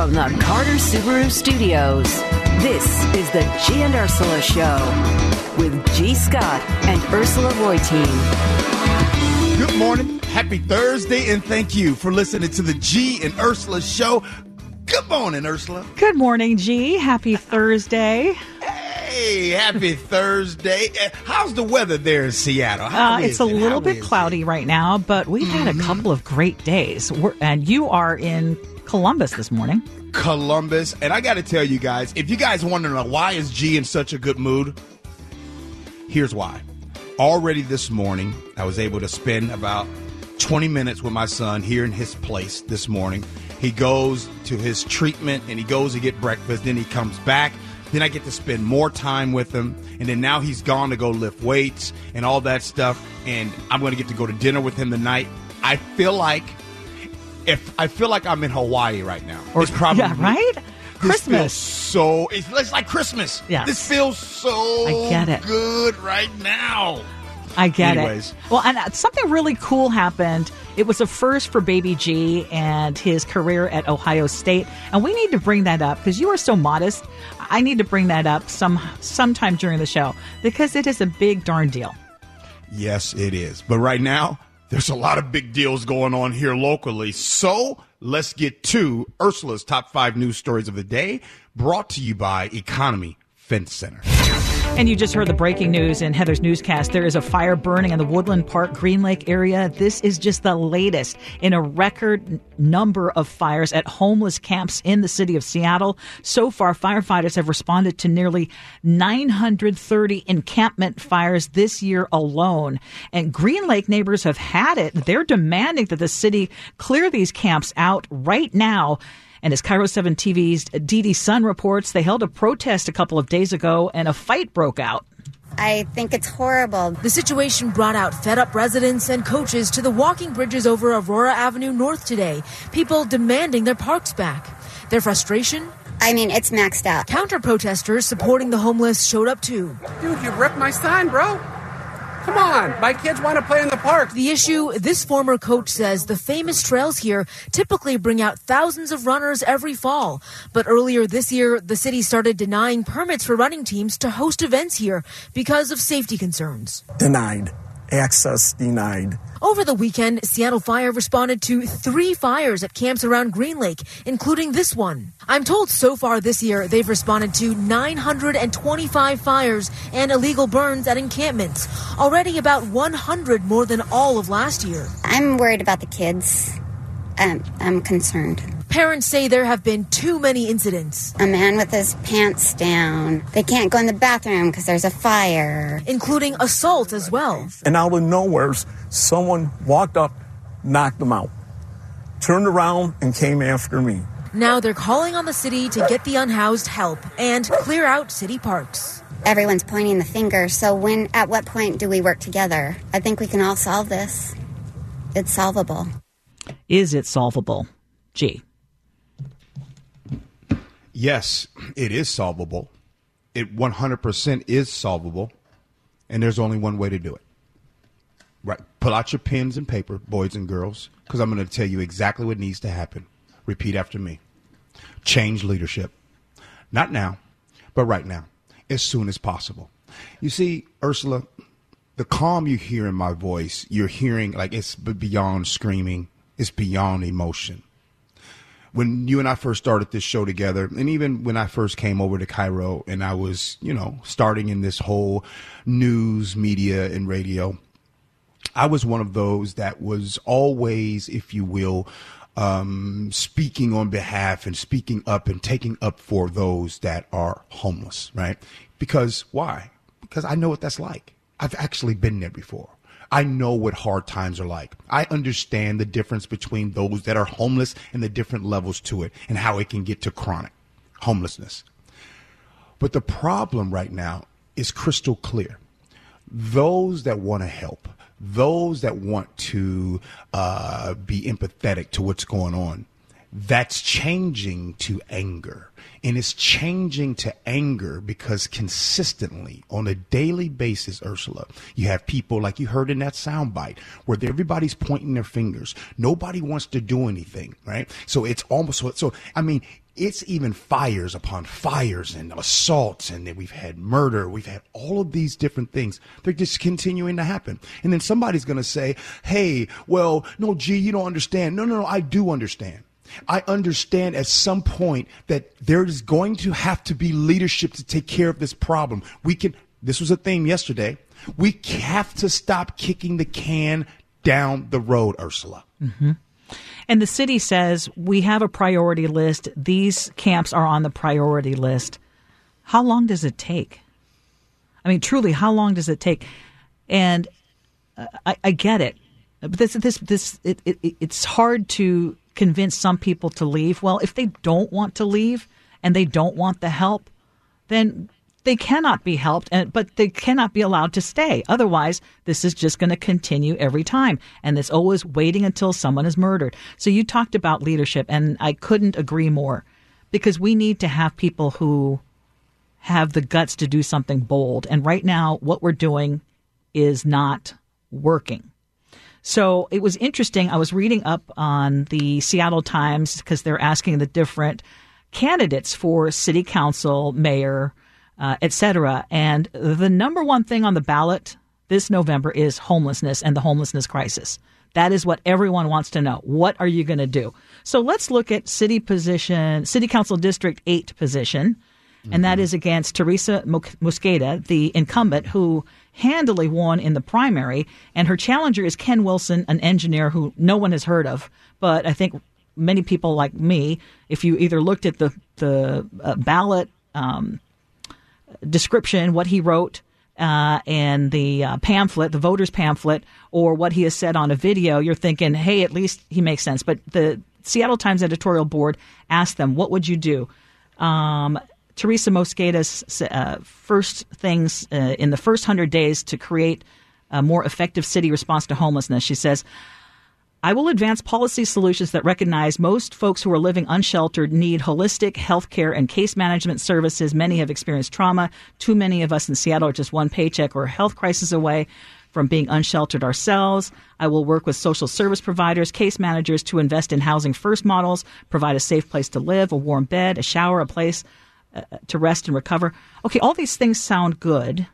From the Carter Subaru Studios, this is the G and Ursula Show with G. Scott and Ursula Reutin. Good morning, happy Thursday, and thank you for listening to the G and Ursula Show. Good morning, Ursula. Good morning, G. Happy Thursday. Hey, happy Thursday. How's the weather there in Seattle? It's a little bit cloudy right now, but we've had a couple of great days. And you are in Columbus this morning. Columbus. And I got to tell you guys, if you guys want to know why is G in such a good mood, here's why. Already this morning, I was able to spend about 20 minutes with my son here in his place this morning. He goes to his treatment and he goes to get breakfast. Then he comes back. Then I get to spend more time with him. And then now he's gone to go lift weights and all that stuff. And I'm going to get to go to dinner with him tonight. I feel like I'm in Hawaii right now. Or, it's probably right? Christmas. It's like Christmas. Yes. This feels so I get it. good right now. I get Anyways. it. Well, and something really cool happened. It was a first for Baby G and his career at Ohio State. And we need to bring that up because you are so modest. I need to bring that up sometime during the show because it is a big darn deal. Yes, it is. But right now, there's a lot of big deals going on here locally. So let's get to Ursula's top 5 news stories of the day, brought to you by Economy Fence Center. And you just heard the breaking news in Heather's newscast. There is a fire burning in the Woodland Park, Green Lake area. This is just the latest in a record number of fires at homeless camps in the city of Seattle. So far, firefighters have responded to nearly 930 encampment fires this year alone. And Green Lake neighbors have had it. They're demanding that the city clear these camps out right now. And as Cairo 7 TV's Didi Sun reports, they held a protest a couple of days ago and a fight broke out. I think it's horrible. The situation brought out fed-up residents and coaches to the walking bridges over Aurora Avenue North today, people demanding their parks back. Their frustration? I mean, it's maxed out. Counter-protesters supporting the homeless showed up too. Dude, you ripped my sign, bro. Come on, my kids want to play in the park. The issue, this former coach says the famous trails here typically bring out thousands of runners every fall. But earlier this year, the city started denying permits for running teams to host events here because of safety concerns. Denied. Access denied. Over the weekend, Seattle Fire responded to 3 fires at camps around Green Lake, including this one. I'm told so far this year they've responded to 925 fires and illegal burns at encampments, already about 100 more than all of last year. I'm worried about the kids. I'm concerned. Parents say there have been too many incidents. A man with his pants down. They can't go in the bathroom because there's a fire. Including assault as well. And out of nowhere, someone walked up, knocked them out, turned around, and came after me. Now they're calling on the city to get the unhoused help and clear out city parks. Everyone's pointing the finger, so at what point do we work together? I think we can all solve this. It's solvable. Is it solvable? G. Yes, it is solvable. It 100% is solvable. And there's only one way to do it. Right. Pull out your pens and paper, boys and girls, because I'm going to tell you exactly what needs to happen. Repeat after me. Change leadership. Not now, but right now, as soon as possible. You see, Ursula, the calm you hear in my voice, you're hearing like it's beyond screaming. It's beyond emotion. When you and I first started this show together, and even when I first came over to Cairo and I was, starting in this whole news, media, and radio, I was one of those that was always, if you will, speaking on behalf and speaking up and taking up for those that are homeless, right? Because why? Because I know what that's like. I've actually been there before. I know what hard times are like. I understand the difference between those that are homeless and the different levels to it and how it can get to chronic homelessness. But the problem right now is crystal clear. Those that want to help, those that want to be empathetic to what's going on, That's changing to anger. And it's changing to anger because consistently on a daily basis, Ursula, you have people like you heard in that soundbite where everybody's pointing their fingers. Nobody wants to do anything, right? So it's almost so. I mean, it's even fires upon fires and assaults, and then we've had murder. We've had all of these different things. They're just continuing to happen. And then somebody's going to say, hey, well, no, G, you don't understand. No, I do understand. I understand at some point that there is going to have to be leadership to take care of this problem. This was a theme yesterday. We have to stop kicking the can down the road, Ursula. Mm-hmm. And the city says we have a priority list. These camps are on the priority list. How long does it take? I mean, truly, how long does it take? And I get it, but it's hard to convince some people to leave. Well, if they don't want to leave and they don't want the help, then they cannot be helped, but they cannot be allowed to stay. Otherwise, this is just going to continue every time. And it's always waiting until someone is murdered. So you talked about leadership, and I couldn't agree more, because we need to have people who have the guts to do something bold. And right now, what we're doing is not working. So it was interesting. I was reading up on the Seattle Times because they're asking the different candidates for city council, mayor, et cetera. And the number one thing on the ballot this November is homelessness and the homelessness crisis. That is what everyone wants to know. What are you going to do? So let's look at City Council District 8 position. And that is against Teresa Mosqueda, the incumbent, who handily won in the primary. And her challenger is Ken Wilson, an engineer who no one has heard of. But I think many people like me, if you either looked at the ballot description, what he wrote, and the pamphlet, the voter's pamphlet, or what he has said on a video, you're thinking, hey, at least he makes sense. But the Seattle Times editorial board asked them, what would you do? Teresa Mosqueda's first things in the first 100 days to create a more effective city response to homelessness. She says, I will advance policy solutions that recognize most folks who are living unsheltered need holistic health care and case management services. Many have experienced trauma. Too many of us in Seattle are just one paycheck or a health crisis away from being unsheltered ourselves. I will work with social service providers, case managers to invest in housing first models, provide a safe place to live, a warm bed, a shower, a place to rest and recover. Okay, all these things sound good,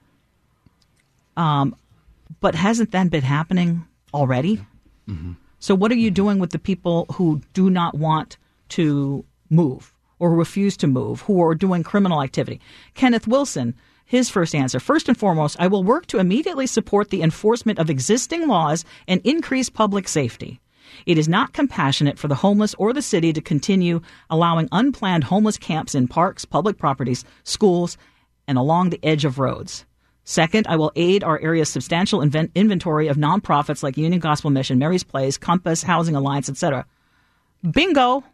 but hasn't that been happening already? Mm-hmm. So what are you doing with the people who do not want to move or refuse to move, who are doing criminal activity? Kenneth Wilson, his first answer, first and foremost, I will work to immediately support the enforcement of existing laws and increase public safety. It is not compassionate for the homeless or the city to continue allowing unplanned homeless camps in parks, public properties, schools, and along the edge of roads. Second, I will aid our area's substantial inventory of nonprofits like Union Gospel Mission, Mary's Place, Compass, Housing Alliance, etc. Bingo.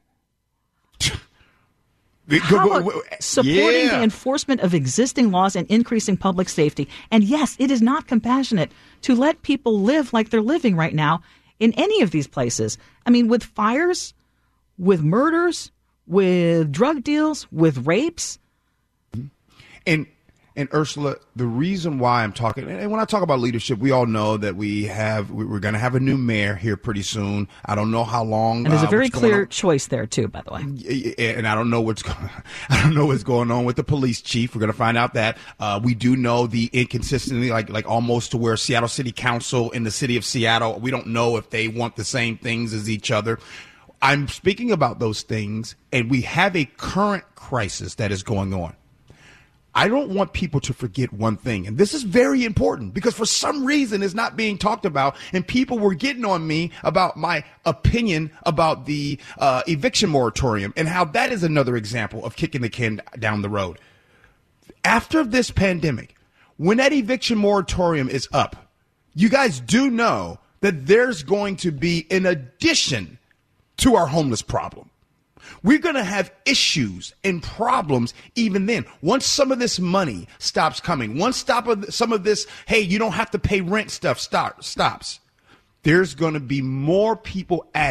How about supporting the enforcement of existing laws and increasing public safety? And yes, it is not compassionate to let people live like they're living right now in any of these places. I mean, with fires, with murders, with drug deals, with rapes. And Ursula, the reason why I'm talking, and when I talk about leadership, we all know that we're going to have a new mayor here pretty soon. I don't know how long. And there's a very clear choice there too, by the way. And I don't know what's going on with the police chief. We're going to find out that. We do know the inconsistency, like almost to where Seattle City Council and the city of Seattle, we don't know if they want the same things as each other. I'm speaking about those things, and we have a current crisis that is going on. I don't want people to forget one thing, and this is very important because for some reason it's not being talked about, and people were getting on me about my opinion about the eviction moratorium and how that is another example of kicking the can down the road. After this pandemic, when that eviction moratorium is up, you guys do know that there's going to be an addition to our homeless problem. We're going to have issues and problems even then. Once some of this money stops coming, once some of this, hey, you don't have to pay rent stuff stops, there's going to be more people added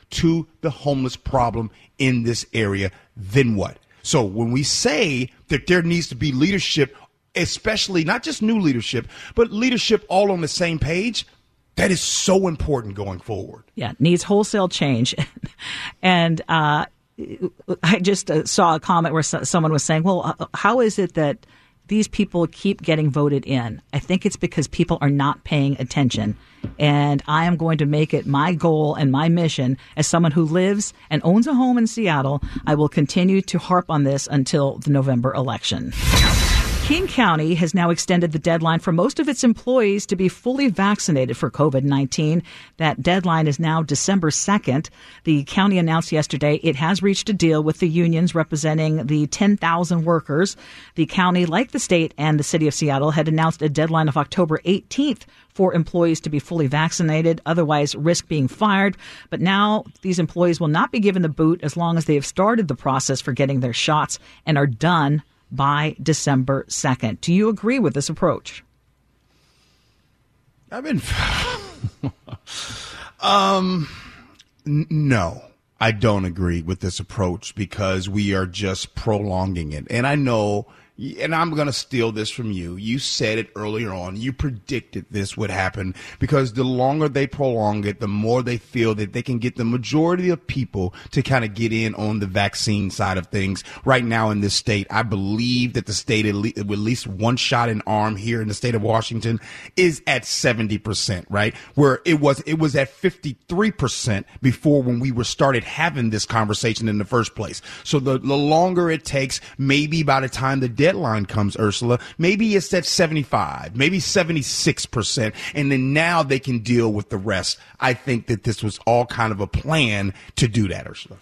to the homeless problem in this area, then what? So when we say that there needs to be leadership, especially not just new leadership, but leadership all on the same page, that is so important going forward. Yeah, needs wholesale change. And I just saw a comment where someone was saying, well, how is it that these people keep getting voted in? I think it's because people are not paying attention. And I am going to make it my goal and my mission as someone who lives and owns a home in Seattle. I will continue to harp on this until the November election. King County has now extended the deadline for most of its employees to be fully vaccinated for COVID-19. That deadline is now December 2nd. The county announced yesterday it has reached a deal with the unions representing the 10,000 workers. The county, like the state and the city of Seattle, had announced a deadline of October 18th for employees to be fully vaccinated, otherwise risk being fired. But now these employees will not be given the boot as long as they have started the process for getting their shots and are done by December 2nd. Do you agree with this approach? No, I don't agree with this approach because we are just prolonging it. And I know, and I'm going to steal this from you. You said it earlier on. You predicted this would happen because the longer they prolong it, the more they feel that they can get the majority of people to kind of get in on the vaccine side of things. Right now in this state, I believe that the state, with at least one shot in arm here in the state of Washington, is at 70%, right? Where it was at 53% before when we started having this conversation in the first place. So the longer it takes, maybe by the time the deadline comes, Ursula, maybe it's at 75, maybe 76%, and then now they can deal with the rest. I think that this was all kind of a plan to do that, Ursula.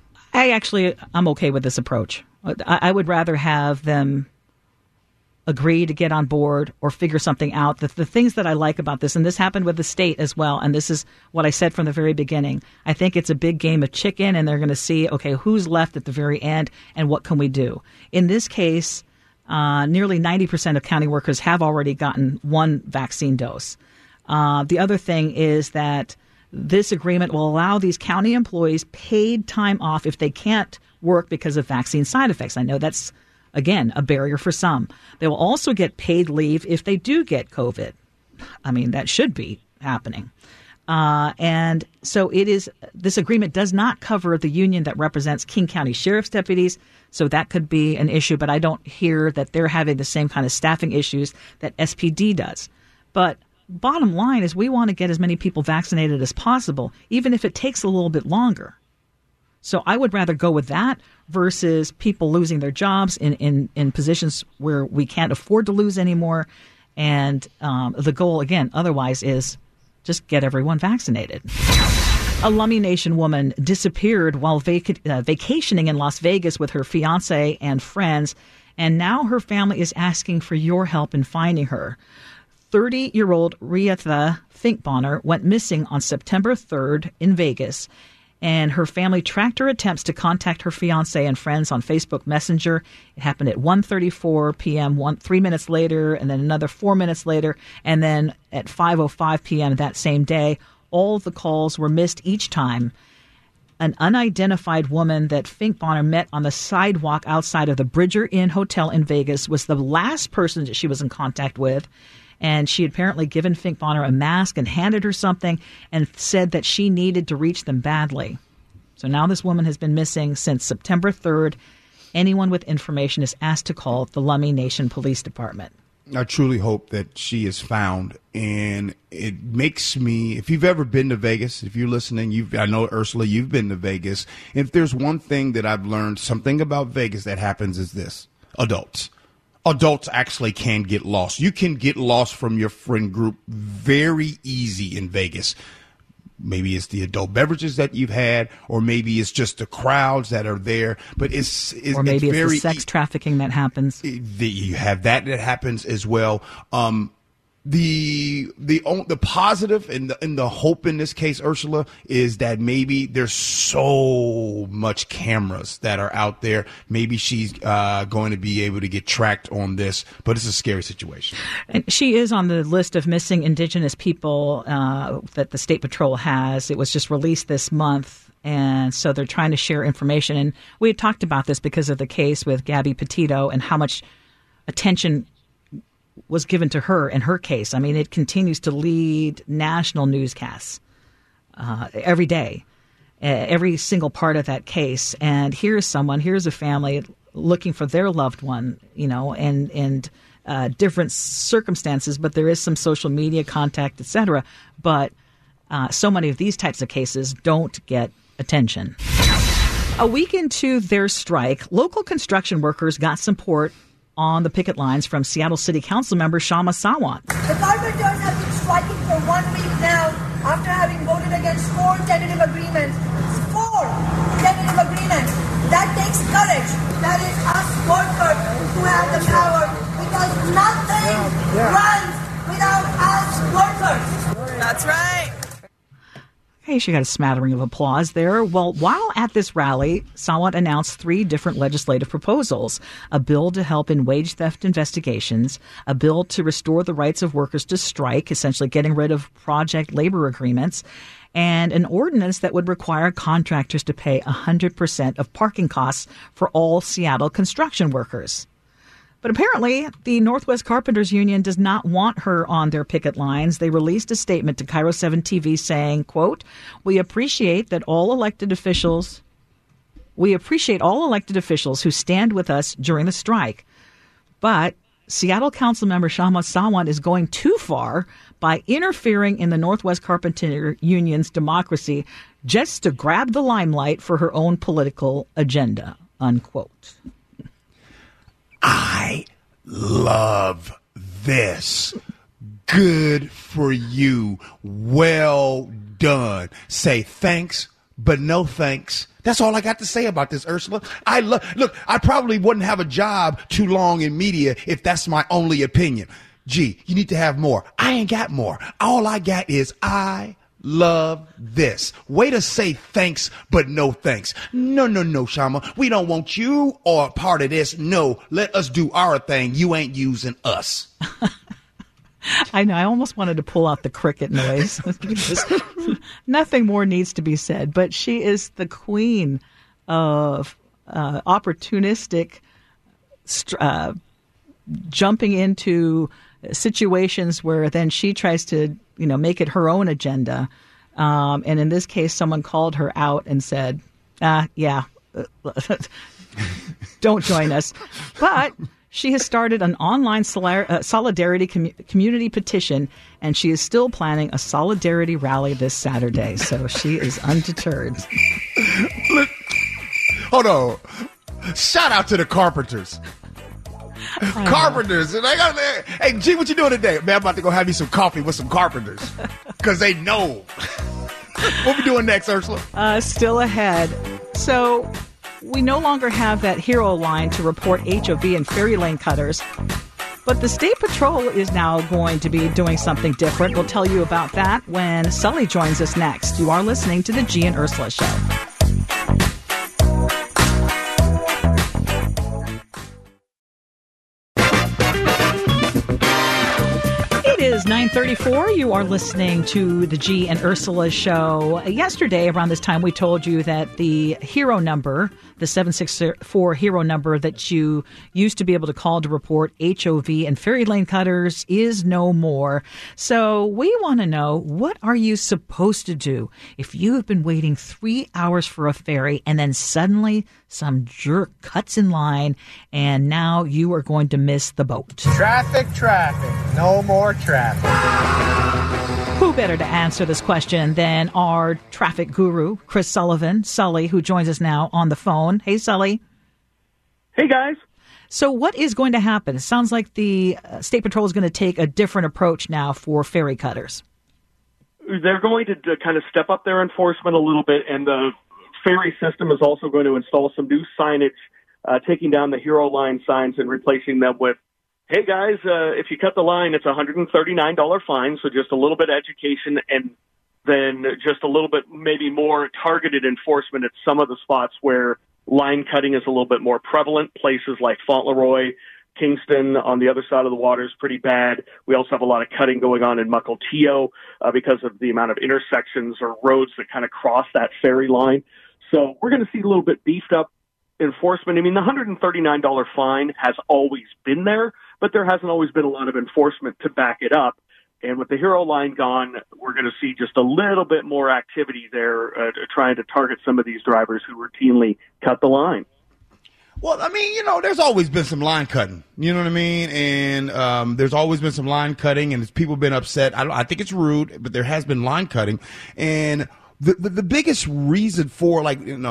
I'm okay with this approach. I would rather have them agree to get on board or figure something out. The things that I like about this, and this happened with the state as well, and this is what I said from the very beginning. I think it's a big game of chicken, and they're going to see, okay, who's left at the very end and what can we do? In this case, nearly 90% of county workers have already gotten one vaccine dose. The other thing is that this agreement will allow these county employees paid time off if they can't work because of vaccine side effects. I know that's, again, a barrier for some. They will also get paid leave if they do get COVID. I mean, that should be happening. And so this agreement does not cover the union that represents King County Sheriff's deputies. So that could be an issue, but I don't hear that they're having the same kind of staffing issues that SPD does. But bottom line is we want to get as many people vaccinated as possible, even if it takes a little bit longer. So I would rather go with that versus people losing their jobs in positions where we can't afford to lose anymore. And the goal, again, otherwise is just get everyone vaccinated. A Lummi Nation woman disappeared while vacationing in Las Vegas with her fiance and friends, and now her family is asking for your help in finding her. 30-year-old Rietha Finkbonner went missing on September 3rd in Vegas, and her family tracked her attempts to contact her fiance and friends on Facebook Messenger. It happened at 1:34 p.m., 3 minutes later, and then another 4 minutes later, and then at 5:05 p.m. that same day. All of the calls were missed each time. An unidentified woman that Finkbonner met on the sidewalk outside of the Bridger Inn Hotel in Vegas was the last person that she was in contact with. And she had apparently given Finkbonner a mask and handed her something and said that she needed to reach them badly. So now this woman has been missing since September 3rd. Anyone with information is asked to call the Lummi Nation Police Department. I truly hope that she is found, and it makes me, if you've ever been to Vegas, if you're listening, I know, Ursula, you've been to Vegas. If there's one thing that I've learned, something about Vegas that happens is this: adults actually can get lost. You can get lost from your friend group very easy in Vegas. Maybe it's the adult beverages that you've had, or maybe it's just the crowds that are there. But or maybe it's the sex trafficking that happens. You have that happens as well. The positive and the hope in this case, Ursula, is that maybe there's so much cameras that are out there. Maybe she's going to be able to get tracked on this, but it's a scary situation. And she is on the list of missing Indigenous people that the State Patrol has. It was just released this month, and so they're trying to share information. And we had talked about this because of the case with Gabby Petito and how much attention was given to her in her case. I mean, it continues to lead national newscasts every day, every single part of that case. And here's a family looking for their loved one, and different circumstances, but there is some social media contact, etc. But so many of these types of cases don't get attention. A week into their strike, local construction workers got support on the picket lines from Seattle City Council member Kshama Sawant. The carpenters have been striking for 1 week now after having voted against 4 tentative agreements. 4 tentative agreements. That takes courage. That is us workers who have the power, because nothing runs without us workers. That's right. Hey, she got a smattering of applause there. Well, while at this rally, Sawant announced 3 different legislative proposals: a bill to help in wage theft investigations, a bill to restore the rights of workers to strike, essentially getting rid of project labor agreements, and an ordinance that would require contractors to pay 100% of parking costs for all Seattle construction workers. But apparently, the Northwest Carpenters Union does not want her on their picket lines. They released a statement to Cairo 7 TV saying, quote, we appreciate all elected officials who stand with us during the strike. But Seattle Council member Kshama Sawant is going too far by interfering in the Northwest Carpenter Union's democracy just to grab the limelight for her own political agenda, unquote. I love this. Good for you. Well done. Say thanks, but no thanks. That's all I got to say about this, Ursula. Look, I probably wouldn't have a job too long in media if that's my only opinion. Gee, you need to have more. I ain't got more. All I got is I love this. Way to say thanks, but no thanks. No, Kshama. We don't want you or part of this. No, let us do our thing. You ain't using us. I know. I almost wanted to pull out the cricket noise. Nothing more needs to be said. But she is the queen of opportunistic jumping into situations where then she tries to make it her own agenda. And in this case, someone called her out and said, don't join us. But she has started an online solidarity community petition, and she is still planning a solidarity rally this Saturday. So she is undeterred. Look, hold on. Shout out to the Carpenters. Carpenters. And hey, G, what you doing today? Man, I'm about to go have you some coffee with some carpenters. Because they know. What we doing next, Ursula? Still ahead. So we no longer have that hero line to report HOV and ferry lane cutters. But the State Patrol is now going to be doing something different. We'll tell you about that when Sully joins us next. You are listening to the G and Ursula Show. It is 9:34. You are listening to the G and Ursula Show. Yesterday, around this time, we told you that the hero number, the 764 hero number that you used to be able to call to report HOV and ferry lane cutters is no more. So we want to know, what are you supposed to do if you have been waiting 3 hours for a ferry and then suddenly some jerk cuts in line and now you are going to miss the boat? Traffic. No more traffic. Who better to answer this question than our traffic guru, Chris Sullivan, Sully, who joins us now on the phone. Hey, Sully. Hey, guys. So what is going to happen? It sounds like the State Patrol is going to take a different approach now for ferry cutters. They're going to kind of step up their enforcement a little bit, and the ferry system is also going to install some new signage, taking down the Hero Line signs and replacing them with hey, guys, if you cut the line, it's a $139 fine, so just a little bit of education and then just a little bit maybe more targeted enforcement at some of the spots where line cutting is a little bit more prevalent, places like Fauntleroy, Kingston on the other side of the water is pretty bad. We also have a lot of cutting going on in Mukilteo because of the amount of intersections or roads that kind of cross that ferry line. So we're going to see a little bit beefed up enforcement. I mean, the $139 fine has always been there, but there hasn't always been a lot of enforcement to back it up. And with the Hero line gone, we're going to see just a little bit more activity there trying to target some of these drivers who routinely cut the line. Well, I mean, there's always been some line cutting. You know what I mean? And there's always been some line cutting, and people been upset. I think it's rude, but there has been line cutting. And the biggest reason for,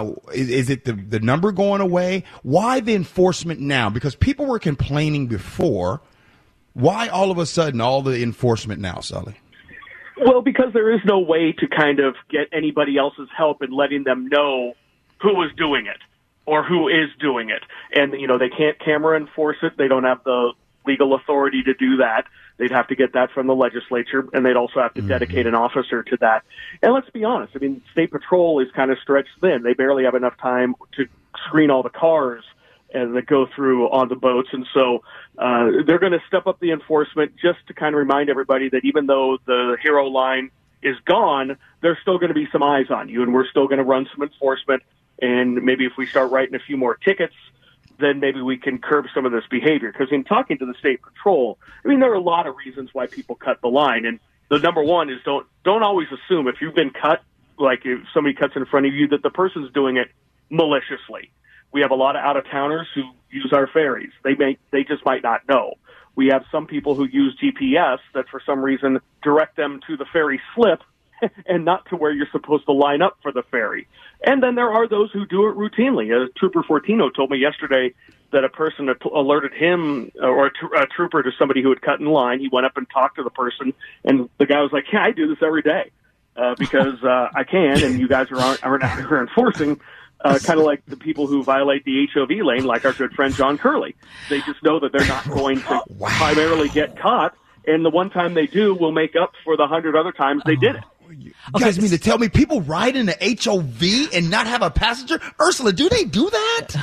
is it the number going away? Why the enforcement now? Because people were complaining before. Why all of a sudden all the enforcement now, Sully? Well, because there is no way to kind of get anybody else's help in letting them know who was doing it or who is doing it. And, they can't camera enforce it. They don't have the legal authority to do that. They'd have to get that from the legislature, and they'd also have to dedicate an officer to that. And let's be honest, I mean, State Patrol is kind of stretched thin. They barely have enough time to screen all the cars and that go through on the boats. And so they're going to step up the enforcement just to kind of remind everybody that even though the Hero line is gone, there's still going to be some eyes on you, and we're still going to run some enforcement. And maybe if we start writing a few more tickets, then maybe we can curb some of this behavior. Because in talking to the State Patrol, I mean, there are a lot of reasons why people cut the line. And the number one is don't always assume if you've been cut, like if somebody cuts in front of you, that the person's doing it maliciously. We have a lot of out-of-towners who use our ferries. They just might not know. We have some people who use GPS that for some reason direct them to the ferry slip and not to where you're supposed to line up for the ferry. And then there are those who do it routinely. Trooper Fortino told me yesterday that a person alerted him, or a trooper, to somebody who had cut in line. He went up and talked to the person, and the guy was like, yeah, I do this every day because I can, and you guys aren't out here enforcing. Kind of like the people who violate the HOV lane, like our good friend John Curley. They just know that they're not going to primarily get caught, and the one time they do will make up for the 100 other times they did it. You guys mean to tell me people ride in the HOV and not have a passenger? Ursula, do they do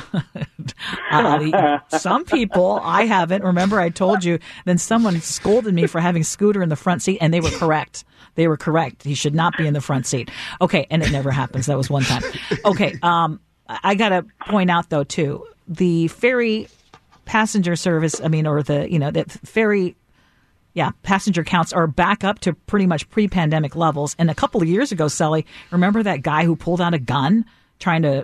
that? Some people. I haven't. Remember, I told you. Then someone scolded me for having Scooter in the front seat, and they were correct. They were correct. He should not be in the front seat. Okay, and it never happens. That was one time. Okay, I got to point out, though, too, the ferry passenger service, the ferry passenger counts are back up to pretty much pre-pandemic levels. And a couple of years ago, Sully, remember that guy who pulled out a gun trying to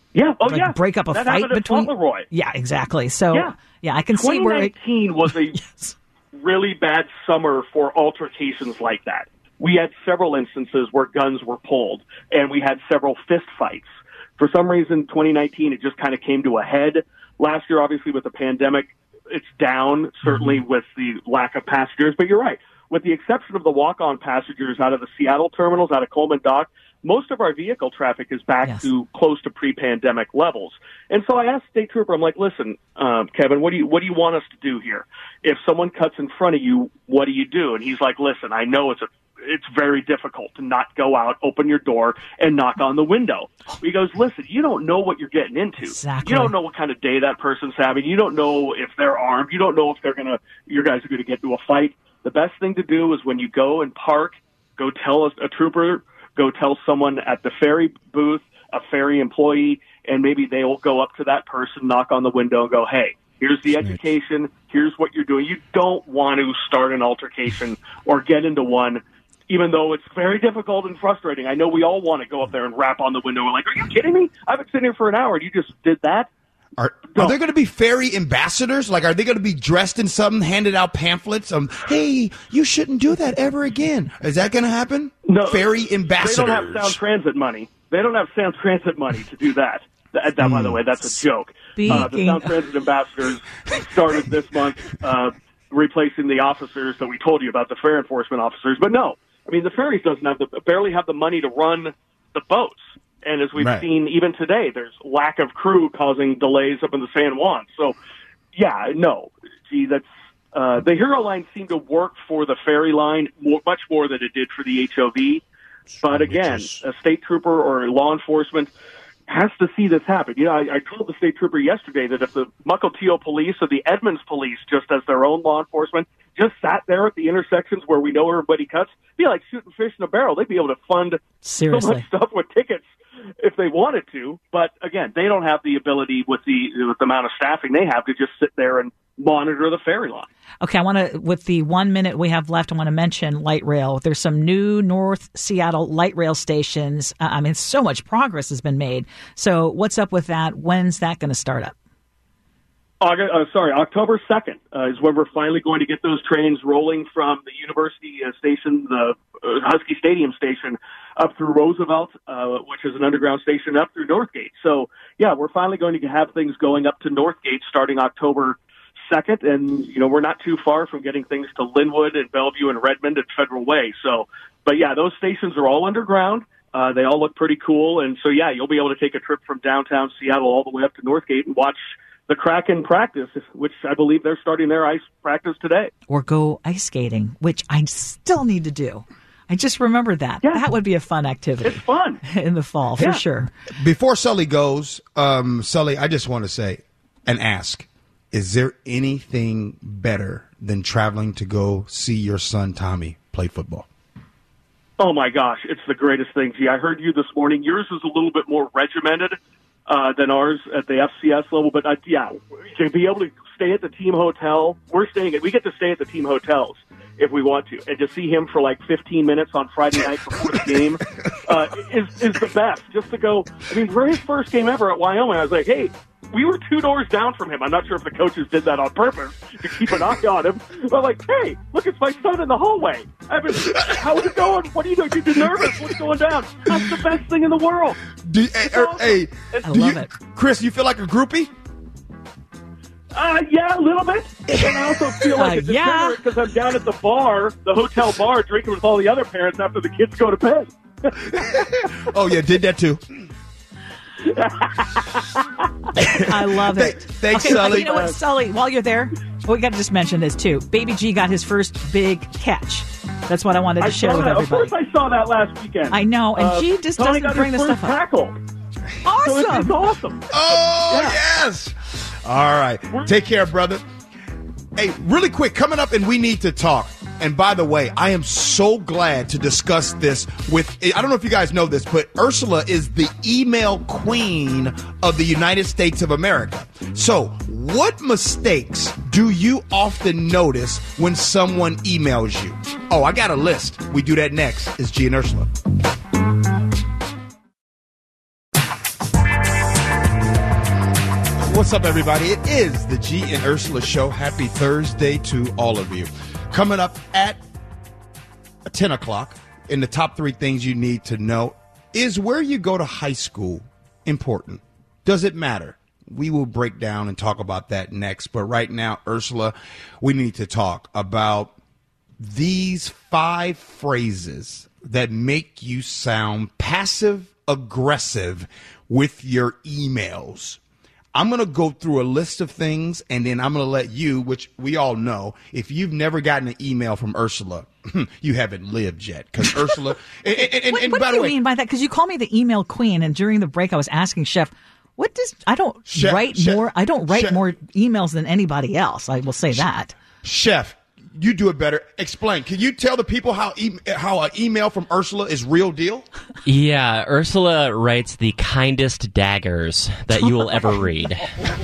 break up a that fight between? Fauntleroy. Yeah, exactly. So, I can see where 2019 was a really bad summer for altercations like that. We had several instances where guns were pulled, and we had several fist fights. For some reason, 2019, it just kind of came to a head. Last year, obviously, with the pandemic, it's down, certainly with the lack of passengers. But you're right. With the exception of the walk-on passengers out of the Seattle terminals, out of Coleman Dock, most of our vehicle traffic is back to close to pre-pandemic levels. And so I asked State Trooper, I'm like, listen, Kevin, what do you want us to do here? If someone cuts in front of you, what do you do? And he's like, listen, I know it's very difficult to not go out, open your door, and knock on the window. He goes, listen, you don't know what you're getting into. Exactly. You don't know what kind of day that person's having. You don't know if they're armed. You don't know if your guys are going to get into a fight. The best thing to do is when you go and park, go tell a trooper, go tell someone at the ferry booth, a ferry employee, and maybe they will go up to that person, knock on the window, and go, hey, here's the education. Here's what you're doing. You don't want to start an altercation or get into one, even though it's very difficult and frustrating. I know we all want to go up there and rap on the window. We're like, are you kidding me? I've been sitting here for an hour, and you just did that? Are there going to be ferry ambassadors? Like, are they going to be dressed in something, handed out pamphlets? Hey, you shouldn't do that ever again. Is that going to happen? No. Ferry ambassadors. They don't have Sound Transit money. They don't have Sound Transit money to do that. That by the way, that's a joke. The Sound Transit ambassadors started this month replacing the officers that we told you about, the fare enforcement officers. But no, I mean, the ferries barely have the money to run the boats. And as we've seen even today, there's lack of crew causing delays up in the San Juan. So, that's The Hero line seemed to work for the ferry line much more than it did for the HOV. But again, a state trooper or law enforcement has to see this happen. You know, I told the state trooper yesterday that if the Mukilteo police or the Edmonds police, just as their own law enforcement, just sat there at the intersections where we know everybody cuts, it'd be like shooting fish in a barrel. They'd be able to fund so much stuff with tickets if they wanted to. But again, they don't have the ability with the amount of staffing they have to just sit there and monitor the ferry line. Okay, I want to, with the 1 minute we have left, I want to mention light rail. There's some new North Seattle light rail stations. I mean, so much progress has been made. So what's up with that? When's that going to start up? October 2nd is when we're finally going to get those trains rolling from the University Station, the Husky Stadium Station, up through Roosevelt, which is an underground station, up through Northgate. So, yeah, we're finally going to have things going up to Northgate starting October 2nd, and, you know, we're not too far from getting things to Linwood and Bellevue and Redmond and Federal Way. So, but, yeah, those stations are all underground. They all look pretty cool, and so, yeah, you'll be able to take a trip from downtown Seattle all the way up to Northgate and watch the Kraken practice, which I believe they're starting their ice practice today. Or go ice skating, which I still need to do. I just remembered that. Yeah. That would be a fun activity. It's fun. In the fall, for sure. Before Sully goes, Sully, I just want to say and ask, is there anything better than traveling to go see your son Tommy play football? Oh, my gosh. It's the greatest thing. Gee, I heard you this morning. Yours is a little bit more regimented than ours at the FCS level. But, to be able to stay at the team hotel, we get to stay at the team hotels if we want to. And to see him for like 15 minutes on Friday night before the game is the best. Just to go, I mean, for his first game ever at Wyoming, I was like, hey, we were 2 doors down from him. I'm not sure if the coaches did that on purpose to keep an eye on him. But like, hey, look, it's my son in the hallway. How is it going? What are you doing? You're nervous. What's going down? That's the best thing in the world. I love it. Chris, you feel like a groupie? Yeah, a little bit. And I also feel like a degenerate because I'm down at the bar, the hotel bar, drinking with all the other parents after the kids go to bed. Oh, yeah, did that too. I love it. Thanks, Sully. You know what, Sully, while you're there, we got to just mention this too. Baby G got his first big catch. That's what I wanted to share with everybody. Of course I saw that last weekend. I know, and G just Tony doesn't bring this stuff up. Tackle. Awesome. So it's awesome. Oh, yes. All right. Take care, brother. Hey, really quick, coming up, and we need to talk. And by the way, I am so glad to discuss this with, I don't know if you guys know this, but Ursula is the email queen of the United States of America. So what mistakes do you often notice when someone emails you? Oh, I got a list. We do that next. It's G and Ursula. What's up, everybody? It is the G and Ursula Show. Happy Thursday to all of you. Coming up at 10 o'clock, in the top 3 things you need to know, is where you go to high school important? Does it matter? We will break down and talk about that next. But right now, Ursula, we need to talk about these 5 phrases that make you sound passive-aggressive with your emails. I'm going to go through a list of things, and then I'm going to let you, which we all know, if you've never gotten an email from Ursula, you haven't lived yet. Because Ursula, and what by do the way, you mean by that? Because you call me the email queen, and during the break, I was asking Chef, I don't write more emails than anybody else. I will say that. Chef, you do it better. Explain. Can you tell the people how an email from Ursula is real deal? Yeah, Ursula writes the kindest daggers that you will ever read.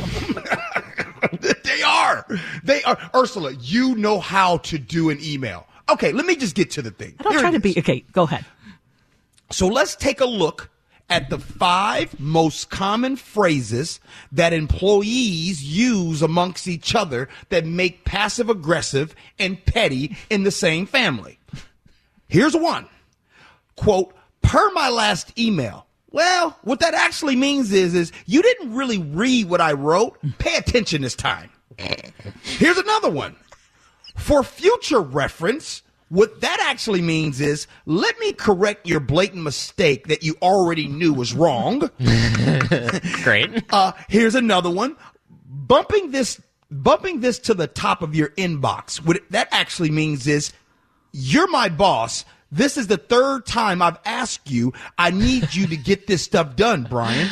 They are. Ursula, you know how to do an email. Okay, let me just get to the thing. I don't try to be. Okay, go ahead. So let's take a look at the 5 most common phrases that employees use amongst each other that make passive-aggressive and petty in the same family. Here's one. Quote, per my last email. Well, what that actually means is you didn't really read what I wrote. Pay attention this time. Here's another one. For future reference, what that actually means is, let me correct your blatant mistake that you already knew was wrong. Great. Here's another one. Bumping this bumping this to the top of your inbox, what that actually means is you're my boss. This is the third time I've asked you. I need you to get this stuff done, Brian.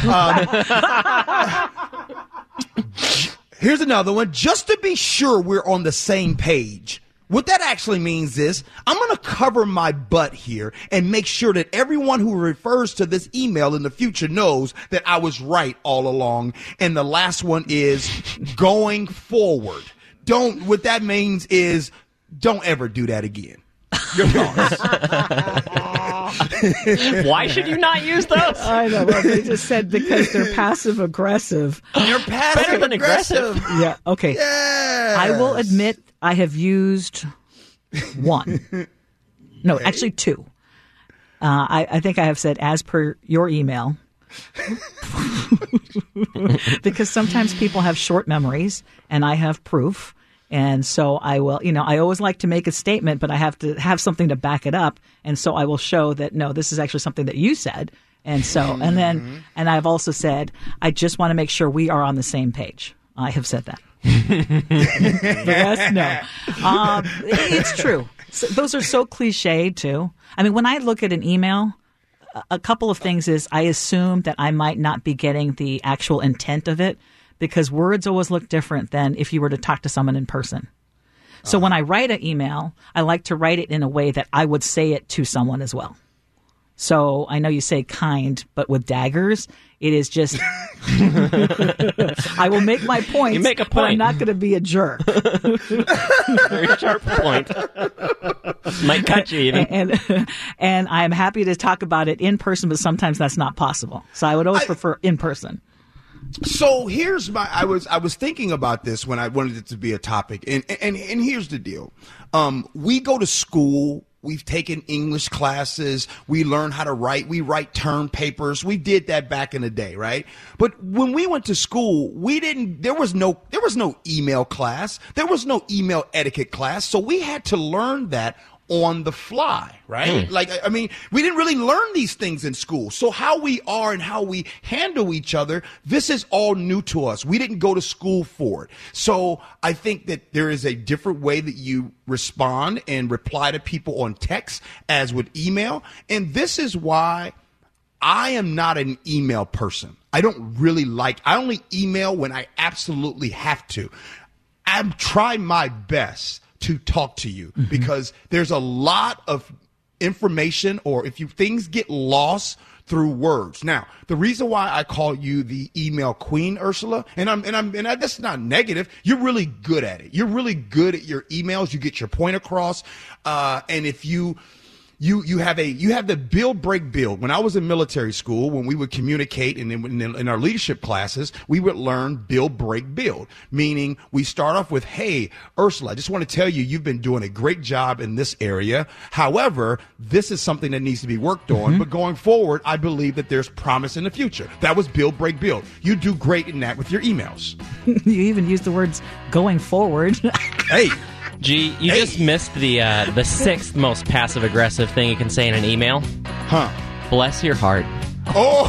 Here's another one. Just to be sure we're on the same page. What that actually means is I'm going to cover my butt here and make sure that everyone who refers to this email in the future knows that I was right all along. And the last one is going forward. What that means is don't ever do that again. Your boss. Why should you not use those? I know. Well, they just said because they're passive aggressive. You're passive aggressive. Yeah. Okay. Yes. I will admit I have used one. No, actually two. I think I have said as per your email. Because sometimes people have short memories and I have proof. And so I will, I always like to make a statement, but I have to have something to back it up. And so I will show that, no, this is actually something that you said. And so, and I've also said, I just want to make sure we are on the same page. I have said that. The rest, no. It's true. So, those are so cliche too. I mean, when I look at an email, a couple of things is I assume that I might not be getting the actual intent of it. Because words always look different than if you were to talk to someone in person. So when I write an email, I like to write it in a way that I would say it to someone as well. So I know you say kind, but with daggers, it is just, I will make my point. You make a point. But I'm not going to be a jerk. Very sharp point. Might cut you even. And I'm happy to talk about it in person, but sometimes that's not possible. So I would always prefer in person. So here's I was thinking about this when I wanted it to be a topic, and here's the deal. We go to school. We've taken English classes. We learn how to write. We write term papers. We did that back in the day, right? But when we went to school, there was no email class. There was no email etiquette class. So we had to learn that on the fly, right? Like, I mean, we didn't really learn these things in school. So how we are and how we handle each other, this is all new to us. We didn't go to school for it. So I think that there is a different way that you respond and reply to people on text as with email. And this is why I am not an email person. I only email when I absolutely have to. I'm trying my best to talk to you because there's a lot of information, or things get lost through words. Now, the reason why I call you the email queen, Ursula, and that's not negative. You're really good at it. You're really good at your emails. You get your point across. And if you have the build, break, build. When I was in military school, when we would communicate and in our leadership classes, we would learn build, break, build, meaning we start off with, hey, Ursula, I just want to tell you, you've been doing a great job in this area. However, this is something that needs to be worked on. But going forward, I believe that there's promise in the future. That was build, break, build. You do great in that with your emails. You even use the words going forward. Hey. Gee, you just missed the sixth most passive-aggressive thing you can say in an email. Huh. Bless your heart. Oh,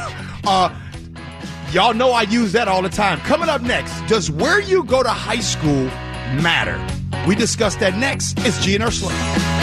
y'all know I use that all the time. Coming up next, does where you go to high school matter? We discuss that next. It's G and Ursula.